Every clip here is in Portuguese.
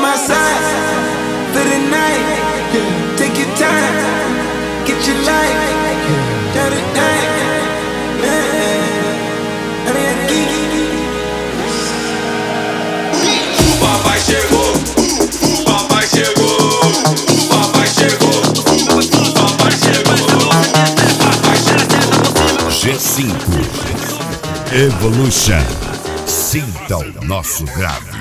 my side for the night. Take your time, get your life. Down the night. O papai chegou, o papai chegou, o papai chegou, o papai chegou, papai chegou. G5 Evolution. Sinta o nosso grave.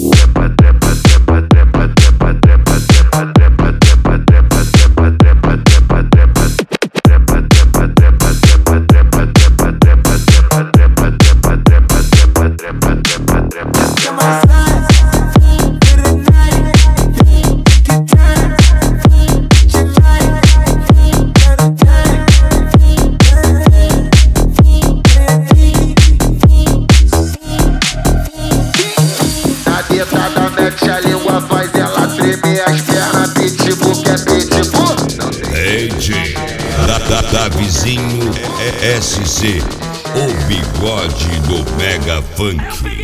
Da mete a língua, faz ela tremer as pernas, pitbull que é pitbull. Rede da vizinho SC, o bigode do Mega Funk.